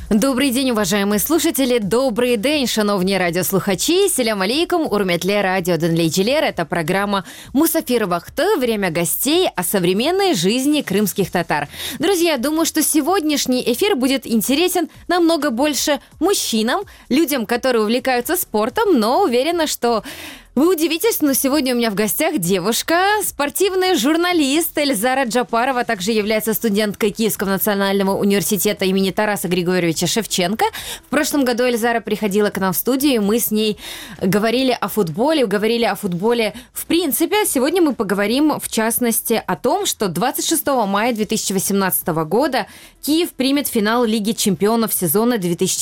Добрий день, уважаемые слушатели. Добрый день, шановні радиослухачи. Селям алейкум, урметле радио Денлейчелер. Это программа «Мусафир Вахты. Время гостей о современной жизни крымских татар». Друзья, думаю, что сегодняшний эфир будет интересен намного больше мужчинам, людям, которые увлекаются спортом, но уверена, что вы удивитесь, но сегодня у меня в гостях девушка, спортивный журналист Эльзара Джапарова, также является студенткой Киевского национального университета имени Тараса Григорьевича Шевченко. В прошлом году Эльзара приходила к нам в студию, и мы с ней говорили о футболе в принципе. Сегодня мы поговорим, в частности, о том, что 26 мая 2018 года Киев примет финал Лиги чемпионов сезона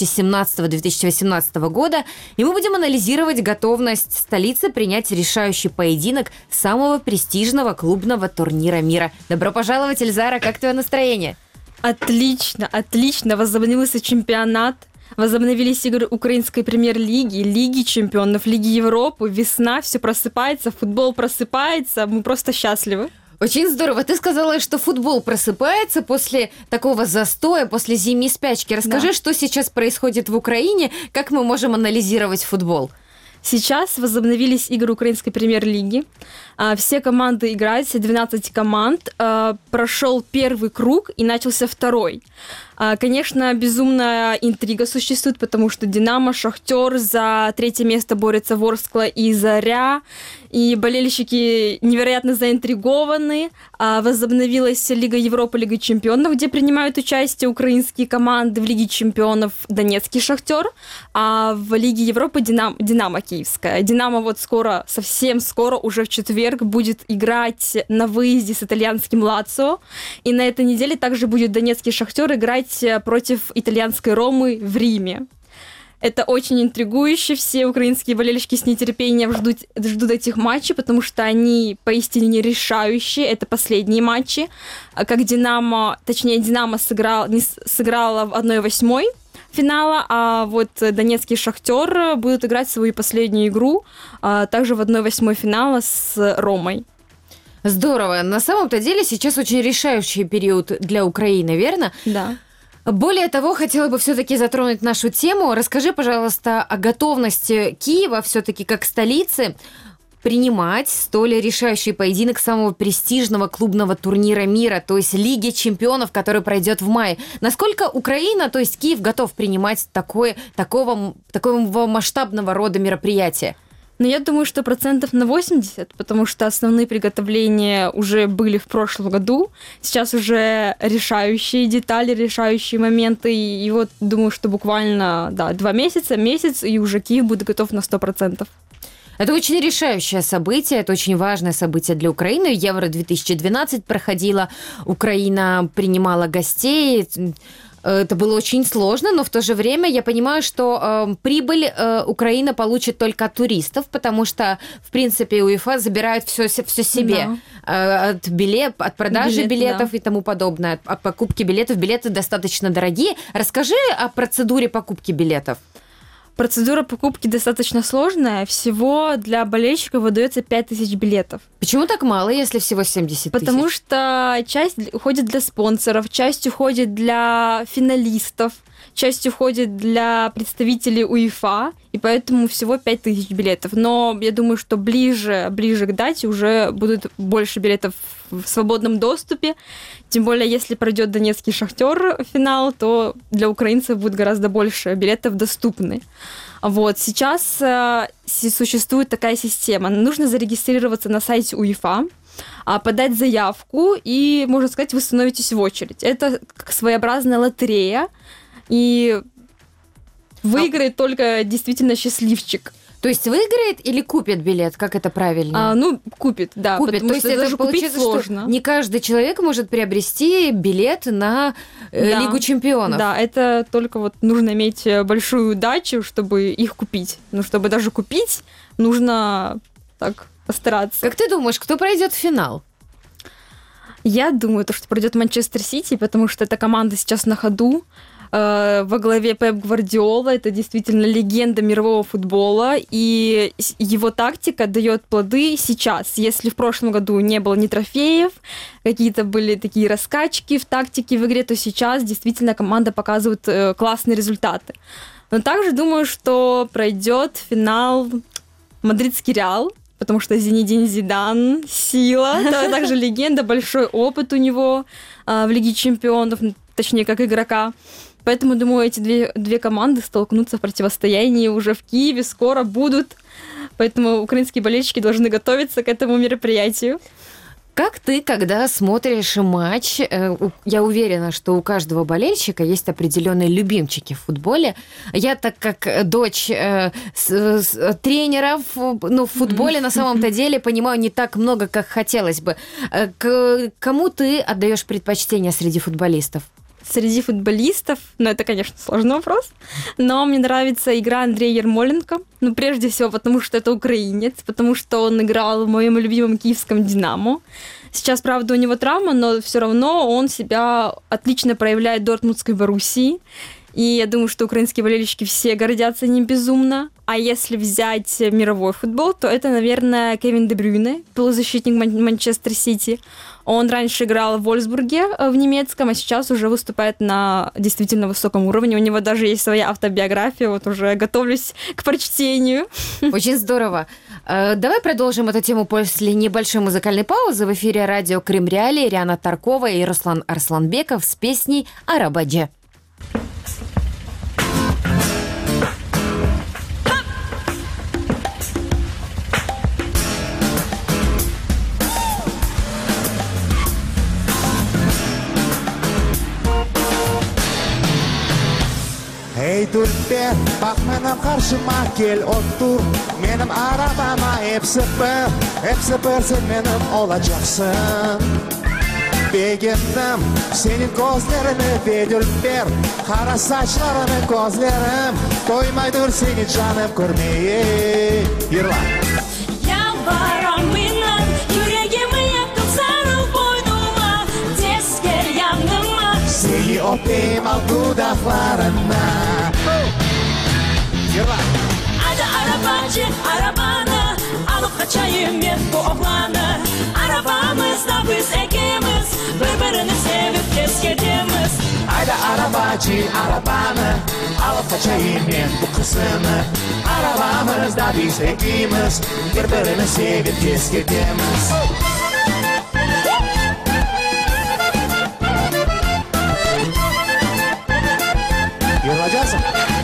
2017-2018 года, и мы будем анализировать готовность столицы принять решающий поединок самого престижного клубного турнира мира. Добро пожаловать, Эльзара, как твое настроение? Отлично. Возобновился чемпионат, возобновились игры Украинской премьер-лиги, Лиги чемпионов, Лиги Европы, весна, все просыпается, футбол просыпается, мы просто счастливы. Очень здорово. Ты сказала, что футбол просыпается после такого застоя, после зимней спячки. Расскажи, что сейчас происходит в Украине, как мы можем анализировать футбол? Сейчас возобновились игры Украинской премьер-лиги. Все команды играют, все 12 команд. Прошел первый круг и начался второй. Конечно, безумная интрига существует, потому что «Динамо», «Шахтер», за третье место борются «Ворскла» и «Заря». И болельщики невероятно заинтригованы. Возобновилась Лига Европы, Лига чемпионов, где принимают участие украинские команды. В Лиге чемпионов Донецкий «Шахтер», а в Лиге Европы «Динамо» киевская. «Динамо» вот скоро, совсем скоро, уже в четверг, будет играть на выезде с итальянским «Лацио». И на этой неделе также будет Донецкий «Шахтер» играть против итальянской «Ромы» в Риме. Это очень интригующе. Все украинские болельщики с нетерпением ждут этих матчей, потому что они поистине решающие. Это последние матчи. Как «Динамо» сыграла в 1/8 финала, а вот Донецкий «Шахтер» будут играть свою последнюю игру также в 1/8 финала с «Ромой». Здорово. На самом-то деле сейчас очень решающий период для Украины, верно? Да. Более того, хотела бы все-таки затронуть нашу тему. Расскажи, пожалуйста, о готовности Киева все-таки как столицы принимать столь решающий поединок самого престижного клубного турнира мира, то есть Лиги чемпионов, который пройдет в мае. Насколько Украина, то есть Киев, готов принимать такого масштабного рода мероприятия? Но я думаю, что 80%, потому что основные приготовления уже были в прошлом году. Сейчас уже решающие детали, решающие моменты. И вот думаю, что буквально 2 месяца, месяц, и уже Киев будет готов на 100%. Это очень решающее событие, это очень важное событие для Украины. Евро-2012 проходило, Украина принимала гостей. Это было очень сложно, но в то же время я понимаю, что прибыль Украина получит только от туристов, потому что, в принципе, УЕФА забирает все себе. Да. От продажи билетов и тому подобное, от покупки билетов. Билеты достаточно дорогие. Расскажи о процедуре покупки билетов. Процедура покупки достаточно сложная. Всего для болельщиков выдается 5000 билетов. Почему так мало, если всего 70 тысяч? Потому что часть уходит для спонсоров, часть уходит для финалистов, часть уходит для представителей УЕФА, и поэтому всего 5000 билетов. Но я думаю, что ближе к дате уже будут больше билетов в свободном доступе. Тем более, если пройдет Донецкий «Шахтер» финал, то для украинцев будет гораздо больше билетов доступны. Вот. Сейчас существует такая система. Нужно зарегистрироваться на сайте УЕФА, подать заявку, и, можно сказать, вы становитесь в очередь. Это как своеобразная лотерея, и выиграет только действительно счастливчик. То есть выиграет или купит билет? Как это правильно? Купит, да. Купит. То есть это даже купить сложно. Не каждый человек может приобрести билет на Лигу чемпионов. Да, это только вот нужно иметь большую удачу, чтобы их купить. Но чтобы даже купить, нужно так постараться. Как ты думаешь, кто пройдет в финал? Я думаю, что пройдет Манчестер Сити, потому что эта команда сейчас на ходу. во главе Пеп Гвардиола. Это действительно легенда мирового футбола, и его тактика дает плоды сейчас. Если в прошлом году не было ни трофеев, какие-то были такие раскачки в тактике в игре, то сейчас действительно команда показывает классные результаты. Но также думаю, что пройдет финал мадридский Реал, потому что Зинедин Зидан сила, также легенда, большой опыт у него в Лиге чемпионов, точнее, как игрока. Поэтому, думаю, эти две команды столкнутся в противостоянии уже в Киеве, скоро будут. Поэтому украинские болельщики должны готовиться к этому мероприятию. Как ты, когда смотришь матч, я уверена, что у каждого болельщика есть определенные любимчики в футболе. Я, так как дочь тренеров, в футболе на самом-то деле понимаю не так много, как хотелось бы. Кому ты отдаешь предпочтение среди футболистов? Среди футболистов, это, конечно, сложный вопрос, но мне нравится игра Андрея Ярмоленко. Прежде всего, потому что это украинец, потому что он играл в моем любимом киевском «Динамо». Сейчас, правда, у него травма, но все равно он себя отлично проявляет в дортмундской Боруссии. И я думаю, что украинские болельщики все гордятся ним безумно. А если взять мировой футбол, то это, наверное, Кевин Де Брюйне, полузащитник Манчестер Сити. Он раньше играл в Вольфсбурге в немецком, а сейчас уже выступает на действительно высоком уровне. У него даже есть своя автобиография, уже готовлюсь к прочтению. Очень здорово. Давай продолжим эту тему после небольшой музыкальной паузы. В эфире радио Крым Реалии Риана Таркова и Руслан Арсланбеков с песней «Арабадже». Ey Tulpe, bak benim karşıma gel otur. Benim arabama hepsi bir sen benim olacaksın. Beğendim senin gözlerini ve Tulpe, kara saçlarını gözlerim. Doymaydır seni canım görmeye. Yürü lan. Yalvarırım inan, yüreğimi yaktın sarıl boynuma. Tez gel yanıma. Seni öpeyim al dudaklarına. Hadi arabacı arabanı, alıp kaçayım ben bu oğlanı. Arabamızda biz ikimiz, birbirini sevip tez gidemiz. Hadi arabacı arabanı, alıp kaçayım ben bu kızını. Arabamızda biz ikimiz, birbirini sevip tez gidemiz. Yürüyeceksin.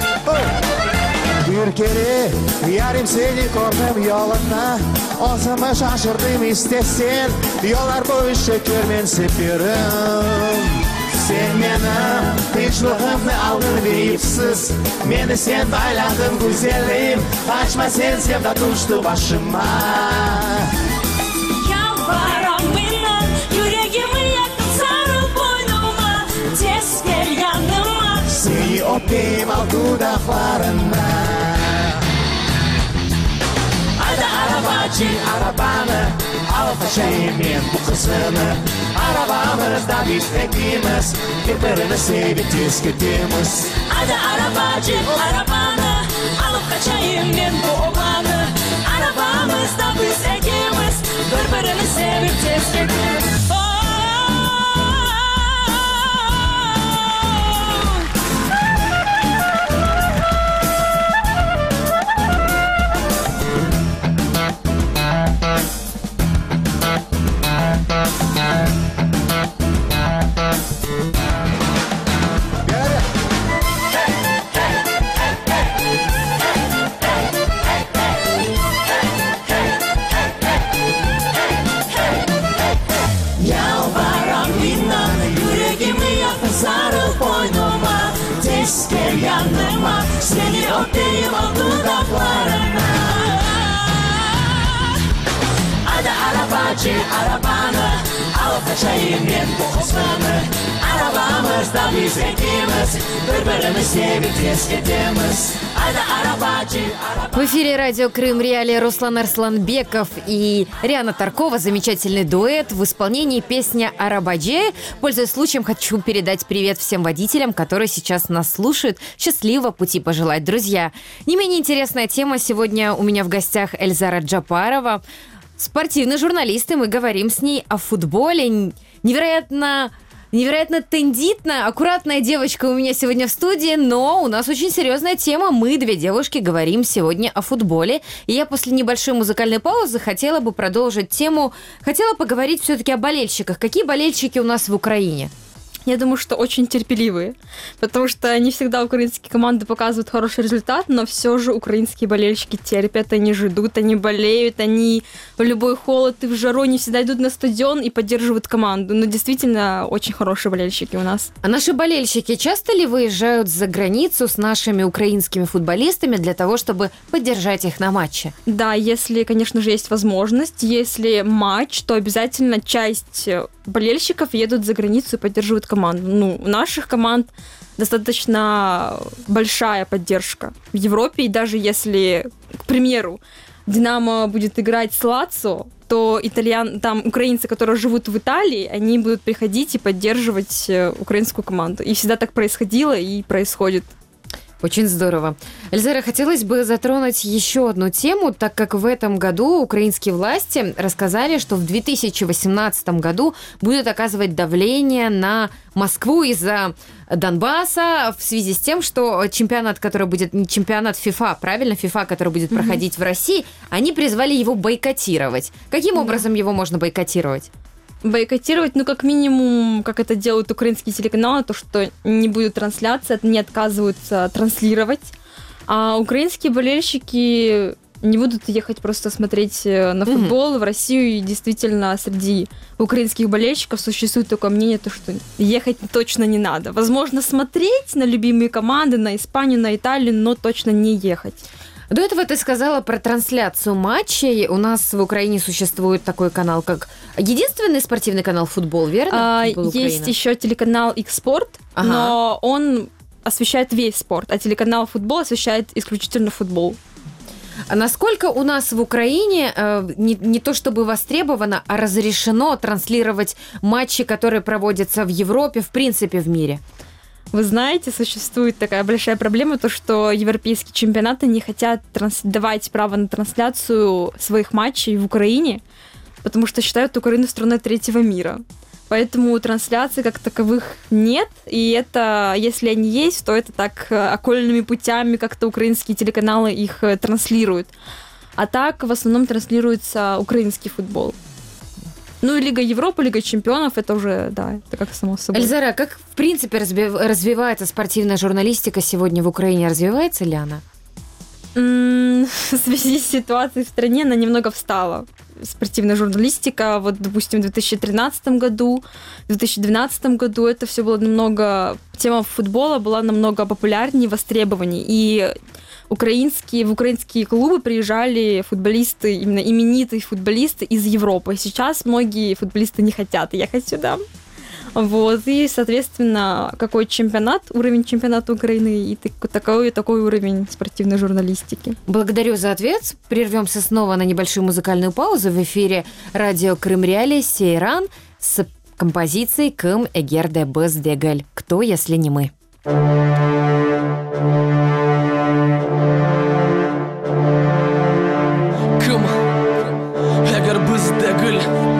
Bir kere yarım seni gördüm yoluna. O zaman şaşırdım istesen. Yollar boyu şekermen sepiyorum. Sen benim hiçliğimni aldın veyipsiz. Beni sen bayladın güzelim. Kaçma sen sevda düştü başıma. Yalvarırım inan, yüreğimi yaktın sarıl boynuma. Tez gel yanıma. Seni öpeyim al dudaklarına. Hadi arabacı arabanı, al kaçayım ben bu kızını. Arabamızda biz ikimiz, birbirini sevip tez gidemiz. Hadi arabacı arabanı, alıp kaçayım ben bu oğlanı. Arabamızda biz ikimiz, birbirini sevip tez gidemiz. Sarıl boynuma, tez gel yanıma. Seni öpeyim al dudaklarına. Hadi arabacı arabanı, al Kaçayım ben bu kızlarını Arabamızda biz ikimiz Bir-birimiz sevip tez gidemiz Haydi arabacı В эфире радио Крым Реалии Руслан Арсланбеков и Риана Таркова. Замечательный дуэт в исполнении песни «Арабадже». Пользуясь случаем, хочу передать привет всем водителям, которые сейчас нас слушают. Счастливого пути пожелать, друзья. Не менее интересная тема. Сегодня у меня в гостях Эльзара Джапарова. Спортивный журналист, и мы говорим с ней о футболе. Невероятно тендитная, аккуратная девочка у меня сегодня в студии, но у нас очень серьезная тема. Мы, две девушки, говорим сегодня о футболе. И я после небольшой музыкальной паузы хотела бы продолжить тему. Хотела поговорить все-таки о болельщиках. Какие болельщики у нас в Украине? Я думаю, что очень терпеливые, потому что не всегда украинские команды показывают хороший результат, но все же украинские болельщики терпят, они ждут, они болеют, они в любой холод и в жару, они всегда идут на стадион и поддерживают команду. Но действительно очень хорошие болельщики у нас. А наши болельщики часто ли выезжают за границу с нашими украинскими футболистами для того, чтобы поддержать их на матче? Да, если, конечно же, есть возможность, если матч, то обязательно часть болельщиков едут за границу и поддерживают команду. Ну, у наших команд достаточно большая поддержка в Европе, и даже если, к примеру, Динамо будет играть с Лацио, то там украинцы, которые живут в Италии, они будут приходить и поддерживать украинскую команду. И всегда так происходило и происходит. Очень здорово. Эльзара, хотелось бы затронуть еще одну тему, так как в этом году украинские власти рассказали, что в 2018 году будут оказывать давление на Москву из-за Донбасса в связи с тем, что чемпионат, который будет, не чемпионат ФИФА, правильно, ФИФА, который будет проходить в России, они призвали его бойкотировать. Каким образом его можно бойкотировать? Бойкотировать, ну, как минимум, как это делают украинские телеканалы, то, что не будет трансляции, не отказываются транслировать. А украинские болельщики не будут ехать просто смотреть на футбол в Россию. И действительно, среди украинских болельщиков существует такое мнение, то, что ехать точно не надо. Возможно, смотреть на любимые команды, на Испанию, на Италию, но точно не ехать. До этого ты сказала про трансляцию матчей. У нас в Украине существует такой канал, как единственный спортивный канал «Футбол», верно? Есть еще телеканал «Икспорт», но он освещает весь спорт, а телеканал «Футбол» освещает исключительно футбол. А насколько у нас в Украине не то чтобы востребовано, а разрешено транслировать матчи, которые проводятся в Европе, в принципе, в мире? Вы знаете, существует такая большая проблема, то, что европейские чемпионаты не хотят давать право на трансляцию своих матчей в Украине, потому что считают Украину страной третьего мира. Поэтому трансляций как таковых нет, и это, если они есть, то это так окольными путями как-то украинские телеканалы их транслируют. А так в основном транслируется украинский футбол. Ну и Лига Европы, Лига чемпионов, это уже, да, это как само собой. Эльзара, как в принципе развивается спортивная журналистика сегодня в Украине? Развивается ли она? В связи с ситуацией в стране она немного встала. Спортивная журналистика, вот, допустим, в 2013 году, в 2012 году это все было намного... Тема футбола была намного популярнее, востребованнее. И в украинские клубы приезжали футболисты, именно именитые футболисты из Европы. Сейчас многие футболисты не хотят ехать сюда. Вот. И, соответственно, какой чемпионат, уровень чемпионата Украины и такой уровень спортивной журналистики. Благодарю за ответ. Прервемся снова на небольшую музыкальную паузу. В эфире радио Крым Реалии Сейран с композицией «Кым эгерде біз дегель». Кто, если не мы? Кым эгер біз дегель.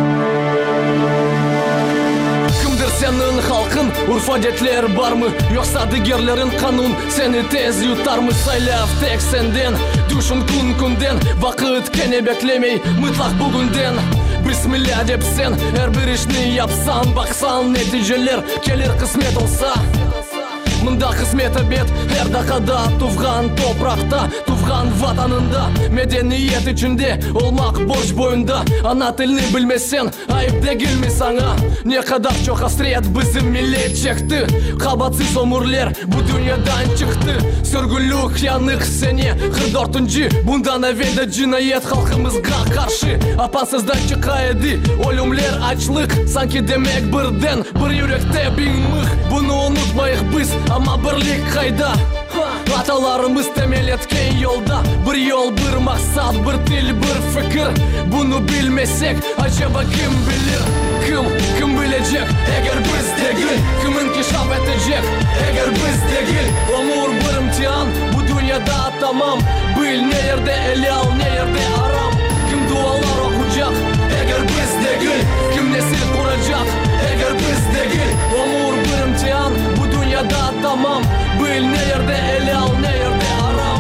Сенің халқын урфадетлер бармы? Йокса дігерлерін қанун сені тез ютармы? Сайлав тек сенден, душын күн-күнден, вақыт кене беклемей, мұтлақ бүгінден. Бисмилля деп сен, әрбір ішні япсан, бақсан нәтижелер келер қысмет олса. мында қызмет обед әрдақада туфған топырақта туфған ватанында мәдениет ішінде олмақ борыш бойында ана тілін білмесен айып дегілме саңа не қадақ жоқ асырет біздің милет чекті қабатсыз өмірлер бұл дүниядан шықты сүргілу қиянық сене 44-нчі бұнда наведа жинайет халқымызға қаршы апансыздан чықайды өлімлер ачлық санки демек бірден бір жүректе бин мық бұны ұмытмайық біз ама бірлік қайда аталарымыз темелеткен жолда бір жол бір мақсат бір тіл бір фикір бұны білмесек ажаба кім білер кім білежек егер біз дегіл кімінки шап етежек егер біз дегіл өмір бір имтихан бұл дүнияда тамам біл не жерде әлал не жерде арам кім дуалар оқучак егер біз дегіл кім несіл құрачак егер біз дегіл өмір бір имтихан бұл дүнияда тамам біл не жерде әлал не жерде арам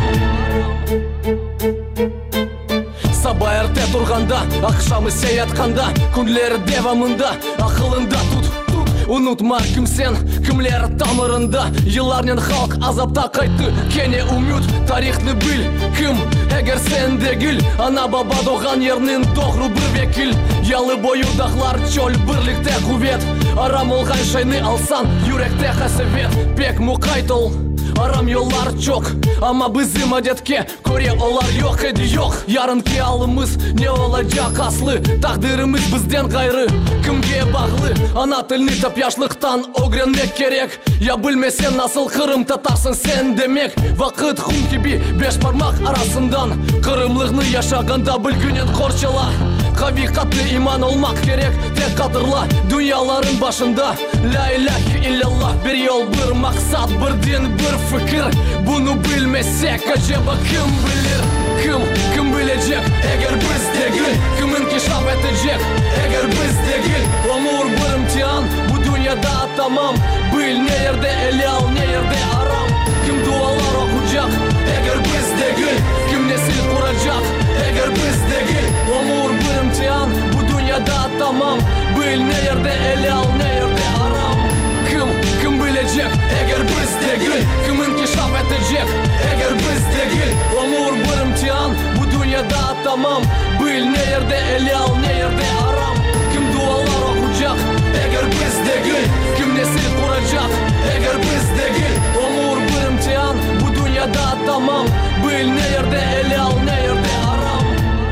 Саба әрте тұрғанда, ақшамы сеятқанда Күнлері девамында, ақылында тұт Ұнытма кім сен, кімлер тамырында Еларнен халық азапта қайтты Кене үміт, тарихны біл Кім, егер сен дегіл Ана баба доған ернін доғру бір векіл Ялы бойы дақлар чөл бірлікте құвет Арам олған шайны алсан, юректе қасывет Пек мұқайтыл Арам yollar çok ama bizim adetke Көре олар yok еді yok Yarınki alımız ne olacak aslı Taqdirimiz bizden gayrı Kimге bağlı Ana тілini tapyaşlıktan öğrenmek gerek Ya bilmesen nasıl Kırım tatarsın sen demek Vakit hum gibi beş parmak arasından Kırımlığını yaşaganda bilgünен korçala Havikatlı iman olmak gerek Tek katırla dünyaların başında La ilahe illallah bir yol bir maksat bir din bir fikir Bunu bilmesek acaba kim bilir Kim bilecek eğer biz degil Kiminki şap etecek eğer biz degil Ömür bir imtihan bu dünyada tamam Bil ne yerde elal ne yerde aram Kim dualar okuyacak eğer biz degil Kim nesil kuracak eğer biz degil Ömür bir imtihan bu dünyada tamam Bil ne yerde elal ne yerde aram Kim bilecek eğer biz degil Kiminki şap etecek eğer biz degil Ömür bir imtihan bu dünyada tamam Bil ne yerde elal ne yerde aram Kim dualar okuyacak eğer biz degil Kim nesil kuracak eğer biz degil Ömür bir imtihan bu dünyada tamam Bil ne yerde elal ne yerde aram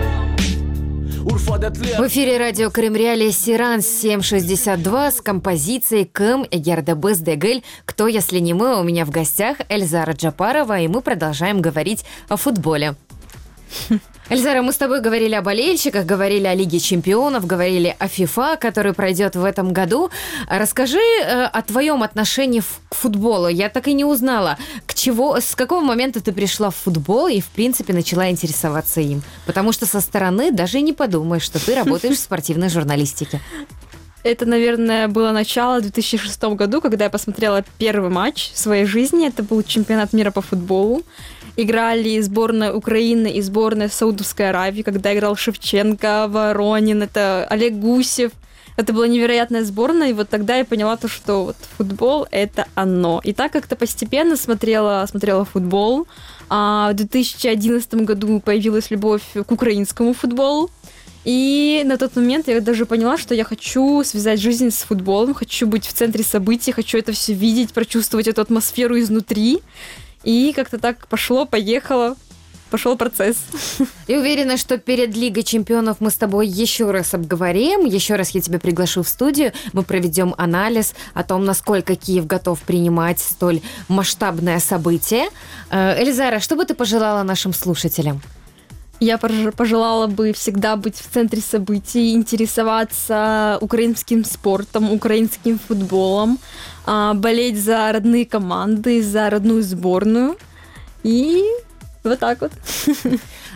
В эфире радио Крым Реалии Сиран 762 с композицией «Кым Эгерде Біз Дегель». Кто, если не мы, у меня в гостях Эльзара Джапарова, и мы продолжаем говорить о футболе. Эльзара, мы с тобой говорили о болельщиках, говорили о Лиге чемпионов, говорили о ФИФА, который пройдет в этом году. Расскажи о твоем отношении к футболу. Я так и не узнала, с какого момента ты пришла в футбол и, в принципе, начала интересоваться им. Потому что со стороны даже и не подумаешь, что ты работаешь в спортивной журналистике. Это, наверное, было начало в 2006 году, когда я посмотрела первый матч в своей жизни. Это был чемпионат мира по футболу. Играли сборная Украины и сборная Саудовской Аравии, когда играл Шевченко, Воронин, это Олег Гусев. Это была невероятная сборная, и вот тогда я поняла то, что вот футбол — это оно. И так как-то постепенно смотрела футбол. А в 2011 году появилась любовь к украинскому футболу. И на тот момент я даже поняла, что я хочу связать жизнь с футболом, хочу быть в центре событий, хочу это все видеть, прочувствовать эту атмосферу изнутри. И как-то так пошло-поехало, пошел процесс. И уверена, что перед Лигой чемпионов мы с тобой еще раз обговорим, еще раз я тебя приглашу в студию, мы проведем анализ о том, насколько Киев готов принимать столь масштабное событие. Эльзара, что бы ты пожелала нашим слушателям? Я пожелала бы всегда быть в центре событий, интересоваться украинским спортом, украинским футболом, болеть за родные команды, за родную сборную. И вот так вот.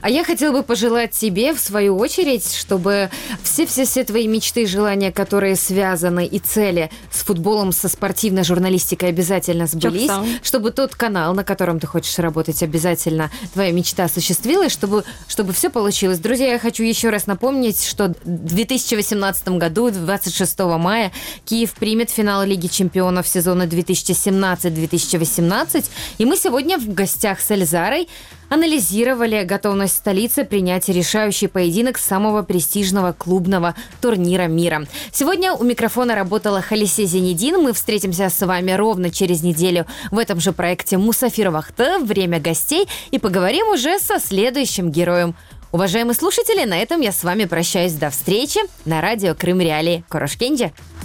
А я хотела бы пожелать тебе, в свою очередь, чтобы все твои мечты и желания, которые связаны, и цели с футболом, со спортивной журналистикой обязательно сбылись, чтобы тот канал, на котором ты хочешь работать, обязательно твоя мечта осуществилась, чтобы все получилось. Друзья, я хочу еще раз напомнить, что в 2018 году, 26 мая, Киев примет финал Лиги чемпионов сезона 2017-2018, и мы сегодня в гостях с Эльзарой анализировали готовность столицы принять решающий поединок самого престижного клубного турнира мира. Сегодня у микрофона работала Халисе Зенедин. Мы встретимся с вами ровно через неделю в этом же проекте «Мусафир Вахты. Время гостей» и поговорим уже со следующим героем. Уважаемые слушатели, на этом я с вами прощаюсь. До встречи на радио Крым Реалии. Корошкенджи.